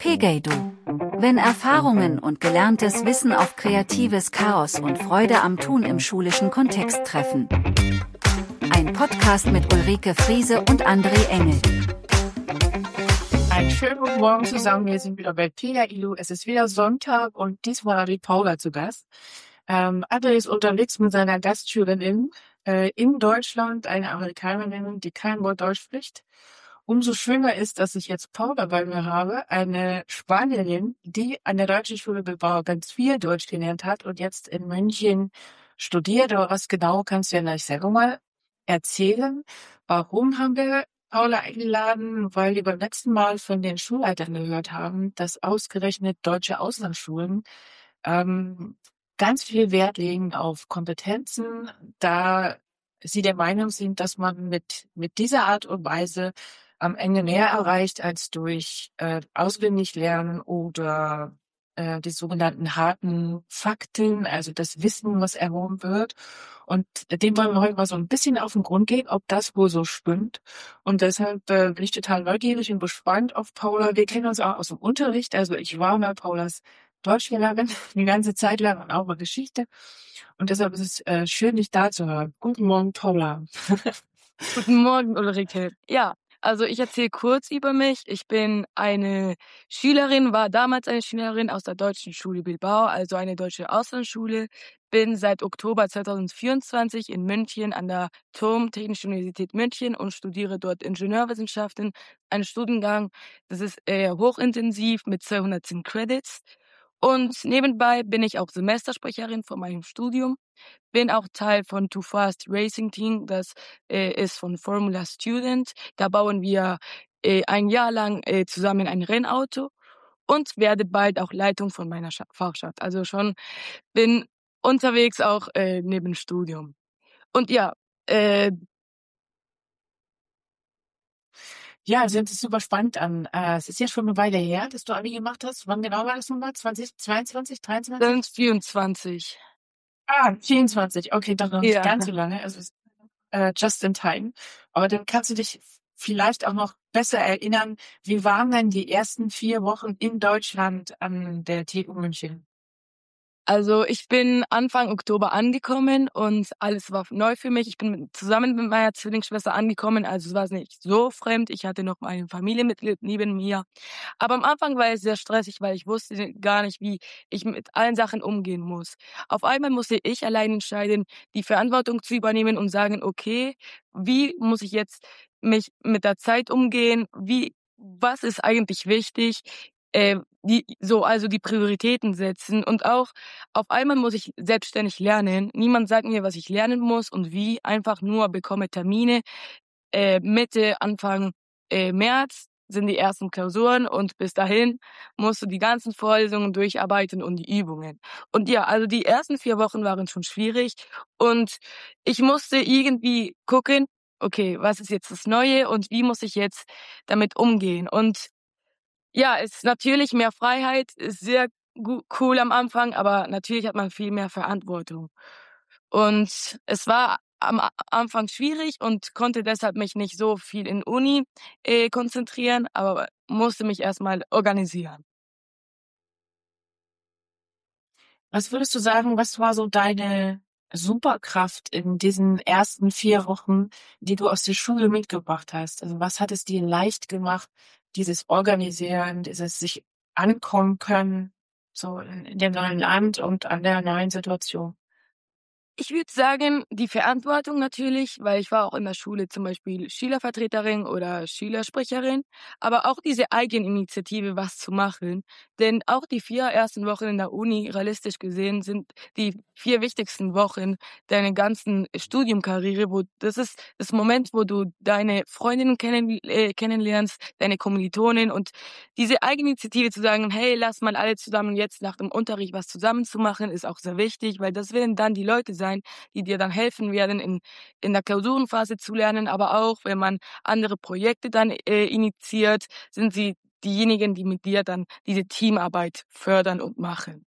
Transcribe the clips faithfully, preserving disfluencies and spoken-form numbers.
Pegeidu. Wenn Erfahrungen und gelerntes Wissen auf kreatives Chaos und Freude am Tun im schulischen Kontext treffen. Ein Podcast mit Ulrike Friese und André Engel. Einen schönen guten Morgen zusammen. Wir sind wieder bei Pegeidu. Es ist wieder Sonntag und diesmal habe ich Paula zu Gast. Ähm, André ist unterwegs mit seiner Gastschülerin äh, in Deutschland, eine Amerikanerin, die kein Wort Deutsch spricht. Umso schöner ist, dass ich jetzt Paula bei mir habe, eine Spanierin, die an der Deutschen Schule Bilbao ganz viel Deutsch gelernt hat und jetzt in München studiert. Aber was genau, kannst du ja gleich selber mal erzählen. Warum haben wir Paula eingeladen? Weil wir beim letzten Mal von den Schulleitern gehört haben, dass ausgerechnet deutsche Auslandsschulen ähm, ganz viel Wert legen auf Kompetenzen, da sie der Meinung sind, dass man mit mit dieser Art und Weise am Ende mehr erreicht als durch äh, auswendig lernen oder äh, die sogenannten harten Fakten, also das Wissen, was erhoben wird. Und dem wollen wir heute mal so ein bisschen auf den Grund gehen, ob das wohl so stimmt. Und deshalb äh, bin ich total neugierig und gespannt auf Paula. Wir kennen uns auch aus dem Unterricht. Also ich war mal Paulas Deutschlehrerin die ganze Zeit lang und auch mal Geschichte. Und deshalb ist es äh, schön, dich da zu haben. Guten Morgen, Paula. Guten Morgen, Ulrike. Ja, also ich erzähle kurz über mich. Ich bin eine Schülerin, war damals eine Schülerin aus der Deutschen Schule Bilbao, also eine deutsche Auslandsschule. Bin seit Oktober zweitausendvierundzwanzig in München an der T U M, Technische Universität München, und studiere dort Ingenieurwissenschaften. Ein Studiengang, das ist eher hochintensiv mit zweihundertzehn Credits. Und nebenbei bin ich auch Semestersprecherin von meinem Studium. Bin auch Teil von Too Fast Racing Team, das äh, ist von Formula Student. Da bauen wir äh, ein Jahr lang äh, zusammen ein Rennauto und werde bald auch Leitung von meiner Scha- Fachschaft. Also schon bin unterwegs auch äh, neben Studium. Und ja, äh, Ja, also hört sich super spannend an. Äh, es ist ja schon eine Weile her, dass du Abi gemacht hast. Wann genau war das nochmal? zwanzig zweiundzwanzig, dreiundzwanzig? sind vierundzwanzig. Ah, vierundzwanzig. Okay, doch noch nicht Ja. ganz so lange. Also es ist, äh, just in time. Aber dann kannst du dich vielleicht auch noch besser erinnern, wie waren denn die ersten vier Wochen in Deutschland an der T U München? Also ich bin Anfang Oktober angekommen und alles war neu für mich. Ich bin mit, zusammen mit meiner Zwillingsschwester angekommen, also es war nicht so fremd. Ich hatte noch mein Familienmitglied neben mir. Aber am Anfang war es sehr stressig, weil ich wusste gar nicht, wie ich mit allen Sachen umgehen muss. Auf einmal musste ich allein entscheiden, die Verantwortung zu übernehmen und sagen, okay, wie muss ich jetzt mich mit der Zeit umgehen? Wie, was ist eigentlich wichtig? Äh, die, so, also die Prioritäten setzen, und auch auf einmal muss ich selbstständig lernen. Niemand sagt mir, was ich lernen muss und wie. Einfach nur bekomme Termine. Äh, Mitte, Anfang äh, März sind die ersten Klausuren und bis dahin musst du die ganzen Vorlesungen durcharbeiten und die Übungen. Und ja, also die ersten vier Wochen waren schon schwierig und ich musste irgendwie gucken, okay, was ist jetzt das Neue und wie muss ich jetzt damit umgehen? Und ja, ist natürlich mehr Freiheit, ist sehr gu- cool am Anfang, aber natürlich hat man viel mehr Verantwortung. Und es war am A- Anfang schwierig und konnte deshalb mich nicht so viel in Uni äh, konzentrieren, aber musste mich erstmal organisieren. Was würdest du sagen, was war so deine Superkraft in diesen ersten vier Wochen, die du aus der Schule mitgebracht hast? Also was hat es dir leicht gemacht, dieses Organisieren, dieses sich ankommen können, so in, in dem neuen Land und an der neuen Situation? Ich würde sagen, die Verantwortung natürlich, weil ich war auch in der Schule zum Beispiel Schülervertreterin oder Schülersprecherin, aber auch diese Eigeninitiative, was zu machen. Denn auch die vier ersten Wochen in der Uni, realistisch gesehen, sind die vier wichtigsten Wochen deiner ganzen Studiumkarriere, wo das ist das Moment, wo du deine Freundinnen kennen, äh, kennenlernst, deine Kommilitonen, und diese Eigeninitiative zu sagen, hey, lass mal alle zusammen jetzt nach dem Unterricht was zusammen zu machen, ist auch sehr wichtig, weil das werden dann die Leute sein, die dir dann helfen werden, in, in der Klausurenphase zu lernen, aber auch, wenn man andere Projekte dann äh, initiiert, sind sie diejenigen, die mit dir dann diese Teamarbeit fördern und machen.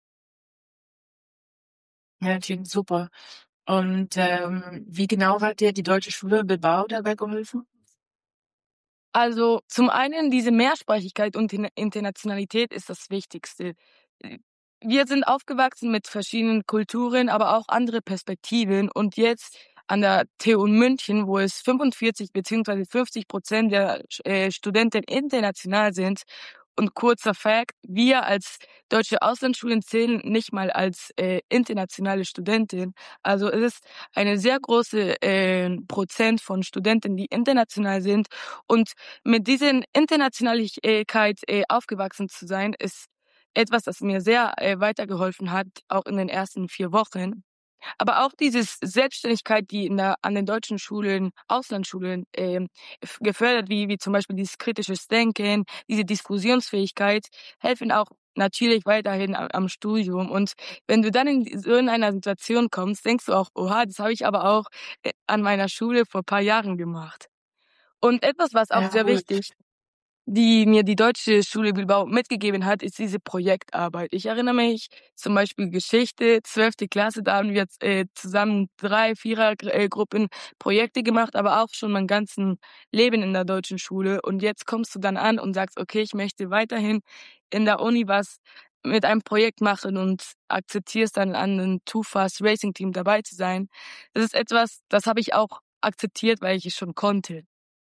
Ja, klingt super. Und ähm, wie genau hat dir die Deutsche Schule Bilbao dabei geholfen? Also zum einen diese Mehrsprachigkeit und Inter- Internationalität ist das Wichtigste. Wir sind aufgewachsen mit verschiedenen Kulturen, aber auch andere Perspektiven. Und jetzt an der T U in München, wo es fünfundvierzig beziehungsweise fünfzig Prozent der äh, Studenten international sind. Und kurzer Fact, wir als deutsche Auslandsschulen zählen nicht mal als äh, internationale Studentin. Also es ist eine sehr große äh, Prozent von Studenten, die international sind. Und mit dieser Internationalität äh, aufgewachsen zu sein, ist etwas, das mir sehr äh, weitergeholfen hat, auch in den ersten vier Wochen. Aber auch dieses Selbstständigkeit, die in der, an den deutschen Schulen, Auslandsschulen ähm, f- gefördert, wie, wie zum Beispiel dieses kritisches Denken, diese Diskussionsfähigkeit, helfen auch natürlich weiterhin am, am Studium. Und wenn du dann in so in einer Situation kommst, denkst du auch, oha, das habe ich aber auch äh, an meiner Schule vor ein paar Jahren gemacht. Und etwas, was auch Ja, sehr gut. wichtig die mir die Deutsche Schule Bilbao mitgegeben hat, ist diese Projektarbeit. Ich erinnere mich zum Beispiel Geschichte, zwölfte Klasse, da haben wir jetzt, äh, zusammen drei, vierer äh, Gruppen Projekte gemacht, aber auch schon mein ganzen Leben in der deutschen Schule. Und jetzt kommst du dann an und sagst, okay, ich möchte weiterhin in der Uni was mit einem Projekt machen und akzeptierst dann an einem Too Fast Racing Team dabei zu sein. Das ist etwas, das habe ich auch akzeptiert, weil ich es schon konnte.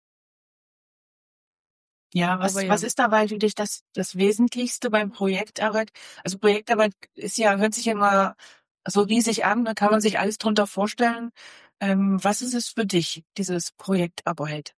Ja, Aber was, ja. was ist dabei für dich das, das Wesentlichste beim Projektarbeit? Also Projektarbeit ist ja, hört sich immer so riesig an, da kann man sich alles drunter vorstellen. Ähm, was ist es für dich, dieses Projektarbeit?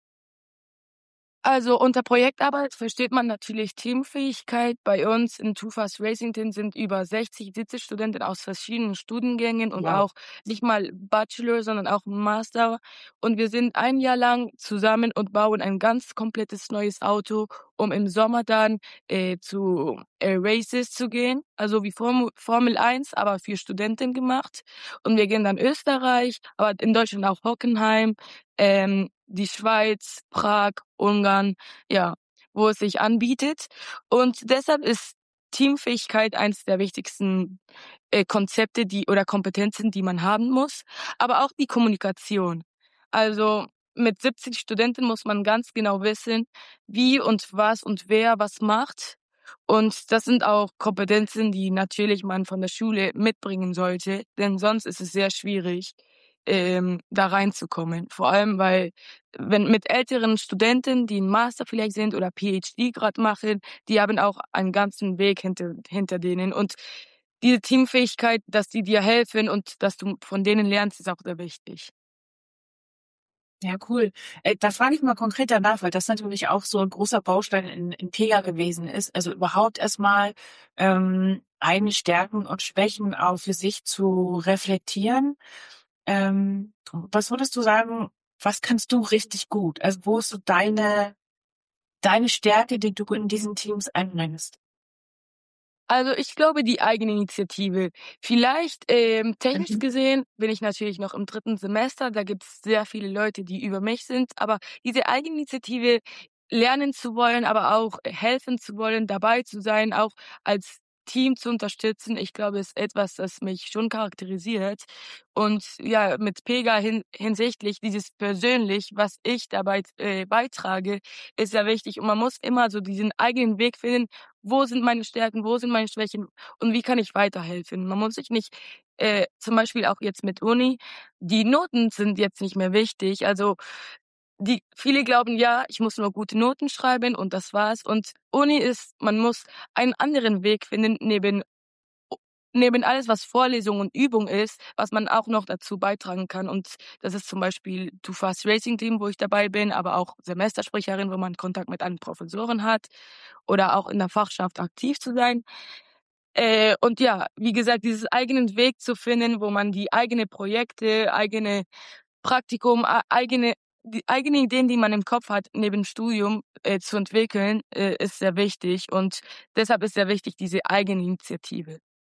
Also unter Projektarbeit versteht man natürlich Teamfähigkeit. Bei uns in Too Fast Racing Team sind über sechzig Studenten aus verschiedenen Studiengängen und Wow. auch nicht mal Bachelor, sondern auch Master. Und wir sind ein Jahr lang zusammen und bauen ein ganz komplettes neues Auto, um im Sommer dann äh, zu äh, Races zu gehen. Also wie Formu Formel eins, aber für Studenten gemacht. Und wir gehen dann Österreich, aber in Deutschland auch Hockenheim, ähm, die Schweiz, Prag, Ungarn, ja, wo es sich anbietet. Und deshalb ist Teamfähigkeit eines der wichtigsten äh, Konzepte, die oder Kompetenzen, die man haben muss, aber auch die Kommunikation. Also mit siebzig Studenten muss man ganz genau wissen, wie und was und wer was macht. Und das sind auch Kompetenzen, die natürlich man von der Schule mitbringen sollte, denn sonst ist es sehr schwierig, ähm, da reinzukommen. Vor allem, weil wenn mit älteren Studenten, die 'n Master vielleicht sind oder P H D grad machen, die haben auch einen ganzen Weg hinter hinter denen. Und diese Teamfähigkeit, dass die dir helfen und dass du von denen lernst, ist auch sehr wichtig. Ja, cool. Äh, da frage ich mal konkreter nach, weil das natürlich auch so ein großer Baustein in, in Pega gewesen ist. Also überhaupt erstmal ähm, eigene Stärken und Schwächen auch für sich zu reflektieren. Ähm, was würdest du sagen, was kannst du richtig gut? Also wo ist so deine, deine Stärke, die du in diesen Teams einbringst? Also ich glaube, die Eigeninitiative. Vielleicht, ähm, technisch Mhm. gesehen bin ich natürlich noch im dritten Semester, da gibt's sehr viele Leute, die über mich sind, aber diese Eigeninitiative lernen zu wollen, aber auch helfen zu wollen, dabei zu sein, auch als Team zu unterstützen, ich glaube, ist etwas, das mich schon charakterisiert. Und ja, mit Pega hin hinsichtlich dieses persönlich, was ich dabei äh, beitrage, ist sehr wichtig. Und man muss immer so diesen eigenen Weg finden, wo sind meine Stärken, wo sind meine Schwächen und wie kann ich weiterhelfen. Man muss sich nicht, äh, zum Beispiel auch jetzt mit Uni, die Noten sind jetzt nicht mehr wichtig. Also die viele glauben, ja, ich muss nur gute Noten schreiben und das war's. Und Uni ist, man muss einen anderen Weg finden, neben neben alles, was Vorlesung und Übung ist, was man auch noch dazu beitragen kann. Und das ist zum Beispiel Too Fast Racing Team, wo ich dabei bin, aber auch Semestersprecherin, wo man Kontakt mit anderen Professoren hat oder auch in der Fachschaft aktiv zu sein. Äh, und ja, wie gesagt, dieses eigenen Weg zu finden, wo man die eigene Projekte, eigene Praktikum, a eigene die eigene Ideen, die man im Kopf hat, neben Studium, äh, zu entwickeln, äh, ist sehr wichtig. Und deshalb ist sehr wichtig diese Eigeninitiative.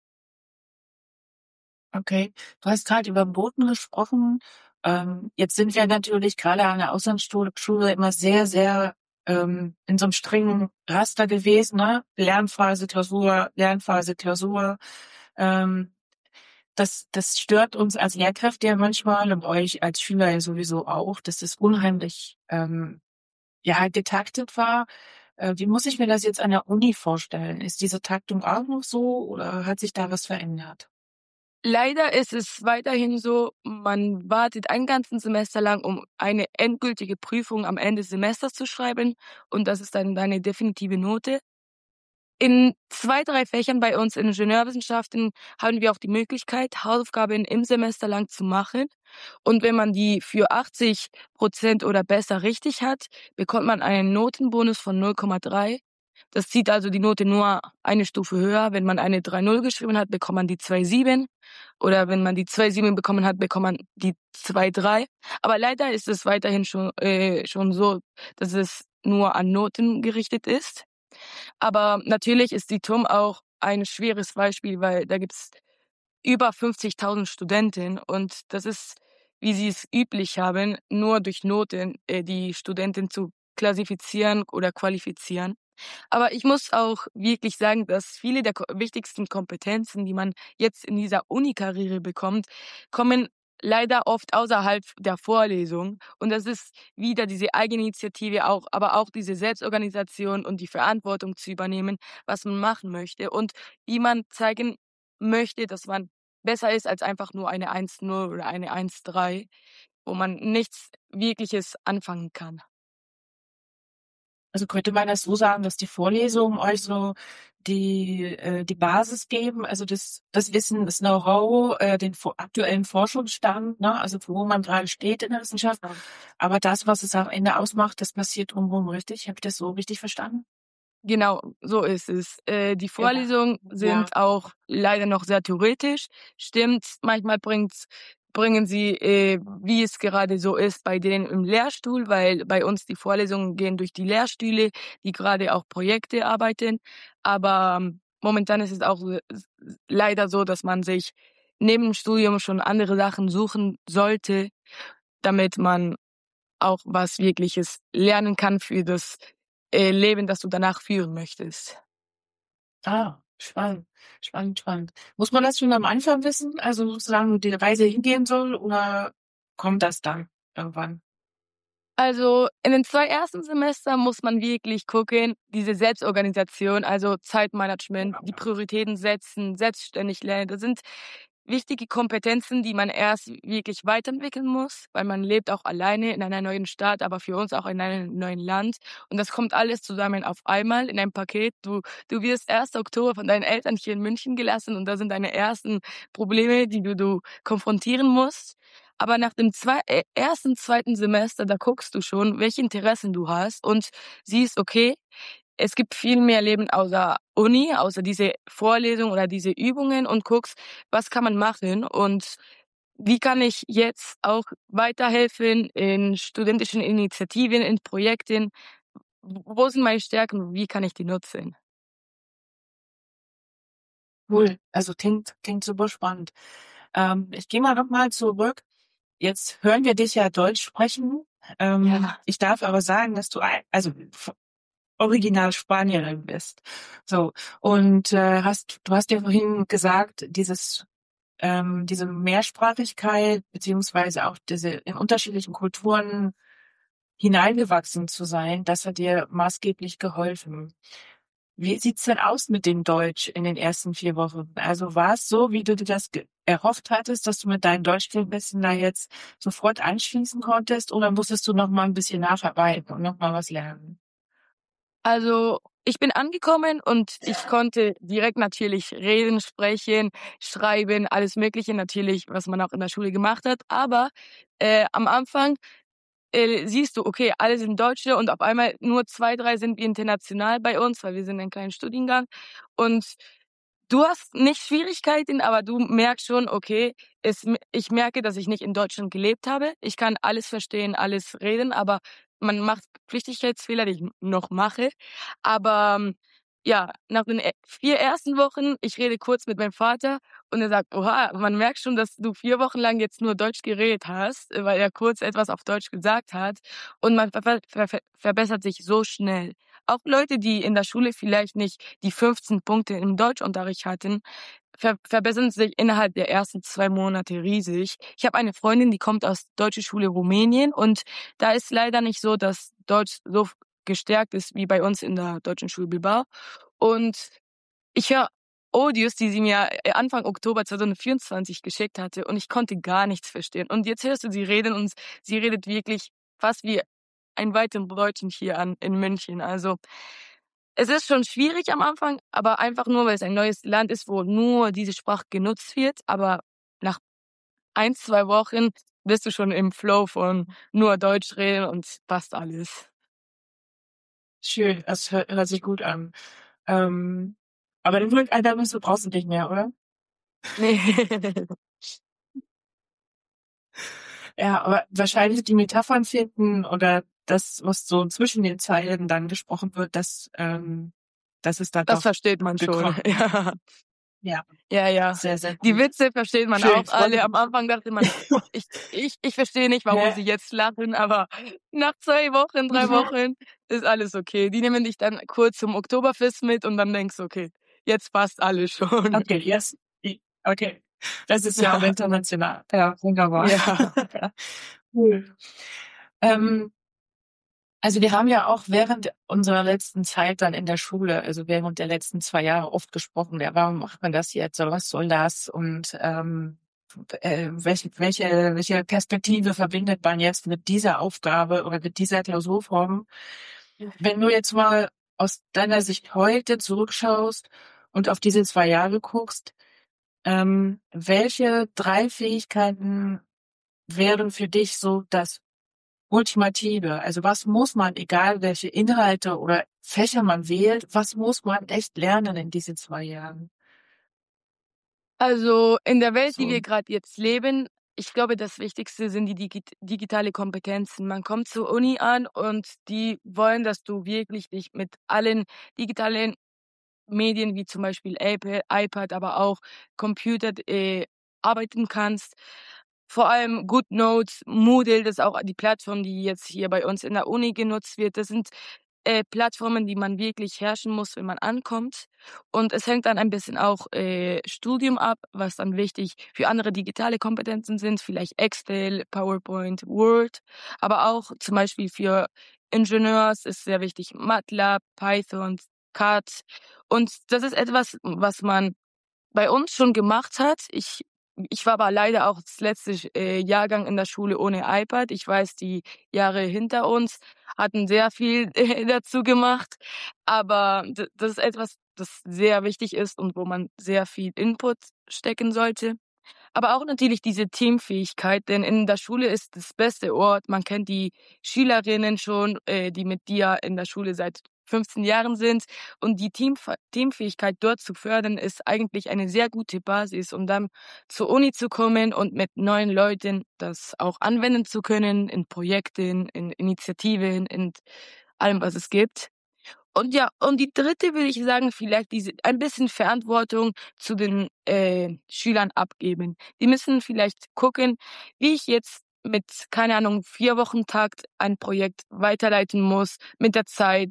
Okay. Du hast gerade über Noten gesprochen. Ähm, jetzt sind wir natürlich gerade an der Auslandsschule Schule immer sehr, sehr ähm, in so einem strengen Raster gewesen, ne? Lernphase, Klausur, Lernphase, Klausur. Ähm, das, das stört uns als Lehrkräfte ja manchmal und euch als Schüler ja sowieso auch. Das ist unheimlich ähm, ja, getaktet war. Äh, wie muss ich mir das jetzt an der Uni vorstellen? Ist diese Taktung auch noch so oder hat sich da was verändert? Leider ist es weiterhin so, man wartet ein ganzes Semester lang, um eine endgültige Prüfung am Ende des Semesters zu schreiben und das ist dann deine definitive Note. In zwei, drei Fächern bei uns in Ingenieurwissenschaften haben wir auch die Möglichkeit, Hausaufgaben im Semester lang zu machen. Und wenn man die für achtzig Prozent oder besser richtig hat, bekommt man einen Notenbonus von null Komma drei. Das zieht also die Note nur eine Stufe höher. Wenn man eine drei Komma null geschrieben hat, bekommt man die zwei Komma sieben. Oder wenn man die zwei Komma sieben bekommen hat, bekommt man die zwei Komma drei. Aber leider ist es weiterhin schon, äh, schon so, dass es nur an Noten gerichtet ist. Aber natürlich ist die T U M auch ein schweres Beispiel, weil da gibt's über fünfzigtausend Studenten und das ist, wie sie es üblich haben, nur durch Noten äh, die Studenten zu klassifizieren oder qualifizieren. Aber ich muss auch wirklich sagen, dass viele der ko- wichtigsten Kompetenzen, die man jetzt in dieser Uni-Karriere bekommt, kommen leider oft außerhalb der Vorlesung. Und das ist wieder diese Eigeninitiative auch, aber auch diese Selbstorganisation und die Verantwortung zu übernehmen, was man machen möchte und wie man zeigen möchte, dass man besser ist als einfach nur eine eins Komma null oder eine eins Komma drei, wo man nichts Wirkliches anfangen kann. Also könnte man das so sagen, dass die Vorlesungen euch so die, äh, die Basis geben, also das, das Wissen, das Know-how, äh, den vo- aktuellen Forschungsstand, ne, also wo man gerade steht in der Wissenschaft. Aber das, was es am Ende ausmacht, das passiert drumherum, richtig? Habe ich das so richtig verstanden? Genau, so ist es. Äh, die Ja. Vorlesungen Ja. sind auch leider noch sehr theoretisch. Stimmt, manchmal bringt's, bringen sie, äh, wie es gerade so ist, bei denen im Lehrstuhl, weil bei uns die Vorlesungen gehen durch die Lehrstühle, die gerade auch Projekte arbeiten. Aber ähm, momentan ist es auch so- s- leider so, dass man sich neben dem Studium schon andere Sachen suchen sollte, damit man auch was Wirkliches lernen kann für das äh, Leben, das du danach führen möchtest. Ah, spannend, spannend, spannend. Muss man das schon am Anfang wissen, also sozusagen, wo die Reise hingehen soll, oder kommt das dann irgendwann? Also in den zwei ersten Semestern muss man wirklich gucken, diese Selbstorganisation, also Zeitmanagement, die Prioritäten setzen, selbstständig lernen. Das sind wichtige Kompetenzen, die man erst wirklich weiterentwickeln muss, weil man lebt auch alleine in einer neuen Stadt, aber für uns auch in einem neuen Land. Und das kommt alles zusammen auf einmal in einem Paket. Du, du wirst erst Oktober von deinen Eltern hier in München gelassen und da sind deine ersten Probleme, die du, du konfrontieren musst. Aber nach dem zwei, äh, ersten, zweiten Semester, da guckst du schon, welche Interessen du hast und siehst, okay, es gibt viel mehr Leben außer Uni, außer diese Vorlesung oder diese Übungen und guckst, was kann man machen und wie kann ich jetzt auch weiterhelfen in studentischen Initiativen, in Projekten? Wo sind meine Stärken und wie kann ich die nutzen? Cool, also klingt, klingt super spannend. Ähm, ich gehe mal noch mal zurück. Jetzt hören wir dich ja Deutsch sprechen. Ähm, Ja. Ich darf aber sagen, dass du ein, also f- original Spanierin bist. So, und äh, hast, du hast ja vorhin gesagt, dieses, ähm, diese Mehrsprachigkeit beziehungsweise auch diese in unterschiedlichen Kulturen hineingewachsen zu sein, das hat dir maßgeblich geholfen. Wie sieht's denn aus mit dem Deutsch in den ersten vier Wochen? Also war es so, wie du dir das ge- erhofft hattest, dass du mit deinen Deutschkenntnissen da jetzt sofort anschließen konntest, oder musstest du noch mal ein bisschen nacharbeiten und noch mal was lernen? Also ich bin angekommen und ich konnte direkt natürlich reden, sprechen, schreiben, alles Mögliche natürlich, was man auch in der Schule gemacht hat. Aber äh, am Anfang äh, siehst du, okay, alle sind Deutsche und auf einmal nur zwei, drei sind wir international bei uns, weil wir sind ein kleiner Studiengang. Und du hast nicht Schwierigkeiten, aber du merkst schon, okay, es, ich merke, dass ich nicht in Deutschland gelebt habe. Ich kann alles verstehen, alles reden, aber man macht Flüchtigkeitsfehler, die ich noch mache. Aber ähm, ja, nach den e- vier ersten Wochen, ich rede kurz mit meinem Vater und er sagt, oha, man merkt schon, dass du vier Wochen lang jetzt nur Deutsch geredet hast, weil er kurz etwas auf Deutsch gesagt hat. Und man ver ver ver verbessert sich so schnell. Auch Leute, die in der Schule vielleicht nicht die fünfzehn Punkte im Deutschunterricht hatten, ver verbessern sich innerhalb der ersten zwei Monate riesig. Ich habe eine Freundin, die kommt aus deutsche Schule Rumänien und da ist leider nicht so, dass Deutsch so gestärkt ist wie bei uns in der deutschen Schule Bilbao. Und ich höre Audios, die sie mir Anfang Oktober zwanzig vierundzwanzig geschickt hatte und ich konnte gar nichts verstehen. Und jetzt hörst du sie reden und sie redet wirklich fast wie ein weiteres Deutschen hier an in München. Also es ist schon schwierig am Anfang, aber einfach nur, weil es ein neues Land ist, wo nur diese Sprache genutzt wird. Aber nach ein, zwei Wochen bist du schon im Flow von nur Deutsch reden und passt alles. Schön, das hört, hört sich gut an. Ähm, aber den Rückeinnahmen brauchst du nicht mehr, oder? Nee. Ja, aber wahrscheinlich die Metaphern finden oder das, was so zwischen den Zeilen dann gesprochen wird, das, ähm, das ist da Das doch versteht man schon. gekommen. Ja. Ja, Ja, ja. sehr, sehr Die gut. Witze versteht man Schön, auch freut alle. mich. Am Anfang dachte man, ich, ich, ich verstehe nicht, warum Hä? sie jetzt lachen, aber nach zwei Wochen, drei Mhm. Wochen ist alles okay. Die nehmen dich dann kurz zum Oktoberfest mit und dann denkst du, okay, jetzt passt alles schon. Okay, yes. Okay. Das ist ja auch international. Ja, wunderbar. Ja. Cool. Ähm, also wir haben ja auch während unserer letzten Zeit dann in der Schule, also während der letzten zwei Jahre oft gesprochen, ja, warum macht man das jetzt oder was soll das und ähm, äh, welche, welche, welche Perspektive verbindet man jetzt mit dieser Aufgabe oder mit dieser Klausurform? Wenn du jetzt mal aus deiner Sicht heute zurückschaust und auf diese zwei Jahre guckst, ähm, welche drei Fähigkeiten wären für dich so das Ultimative? Also was muss man, egal welche Inhalte oder Fächer man wählt, was muss man echt lernen in diesen zwei Jahren? Also in der Welt, die So. wir gerade jetzt leben, ich glaube, das Wichtigste sind die Digi digitale Kompetenzen. Man kommt zur Uni an und die wollen, dass du wirklich dich mit allen digitalen Medien wie zum Beispiel iPad, iPad aber auch Computer äh, arbeiten kannst. Vor allem GoodNotes, Moodle, das ist auch die Plattform, die jetzt hier bei uns in der Uni genutzt wird. Das sind äh, Plattformen, die man wirklich herrschen muss, wenn man ankommt. Und es hängt dann ein bisschen auch äh, Studium ab, was dann wichtig für andere digitale Kompetenzen sind, vielleicht Excel, PowerPoint, Word, aber auch zum Beispiel für Ingenieurs ist sehr wichtig MATLAB, Python, C A D. Und das ist etwas, was man bei uns schon gemacht hat. Ich ich war aber leider auch das letzte äh, Jahrgang in der Schule ohne iPad. Ich weiß, die Jahre hinter uns hatten sehr viel äh, dazu gemacht. Aber d- das ist etwas, das sehr wichtig ist und wo man sehr viel Input stecken sollte. Aber auch natürlich diese Teamfähigkeit, denn in der Schule ist das beste Ort. Man kennt die Schülerinnen schon, äh, die mit dir in der Schule seit fünfzehn Jahren sind. Und die Teamf Teamfähigkeit dort zu fördern, ist eigentlich eine sehr gute Basis, um dann zur Uni zu kommen und mit neuen Leuten das auch anwenden zu können in Projekten, in Initiativen, in allem, was es gibt. Und ja, und die dritte würde ich sagen, vielleicht diese ein bisschen Verantwortung zu den äh, Schülern abgeben. Die müssen vielleicht gucken, wie ich jetzt mit, keine Ahnung, vier Wochen Takt ein Projekt weiterleiten muss mit der Zeit.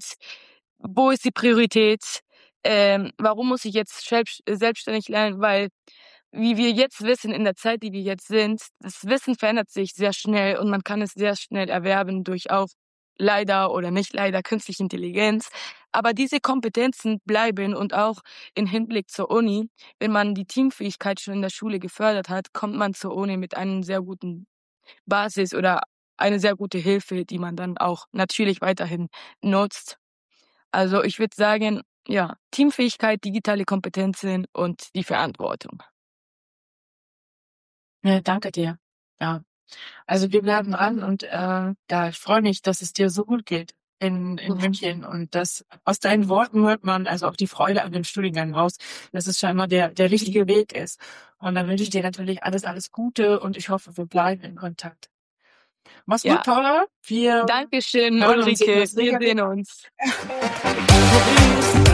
Wo ist die Priorität? Ähm, warum muss ich jetzt selbst, selbstständig lernen? Weil, wie wir jetzt wissen, in der Zeit, die wir jetzt sind, das Wissen verändert sich sehr schnell und man kann es sehr schnell erwerben durch auch leider oder nicht leider künstliche Intelligenz. Aber diese Kompetenzen bleiben und auch im Hinblick zur Uni, wenn man die Teamfähigkeit schon in der Schule gefördert hat, kommt man zur Uni mit einem sehr guten Basis oder eine sehr gute Hilfe, die man dann auch natürlich weiterhin nutzt. Also ich würde sagen, ja, Teamfähigkeit, digitale Kompetenzen und die Verantwortung. Ja, danke dir. Ja. Also wir bleiben dran und äh, ja, ich freue mich, dass es dir so gut geht in, in München und das aus deinen Worten hört man also auch die Freude an dem Studiengang raus, dass es scheinbar der der richtige Weg ist. Und dann wünsche ich dir natürlich alles alles Gute und ich hoffe, wir bleiben in Kontakt. Mach's Ja. gut, Paula. Wir Dankeschön, hören und sehen Ulrike. uns Wir sicherlich. sehen uns. Tschüss.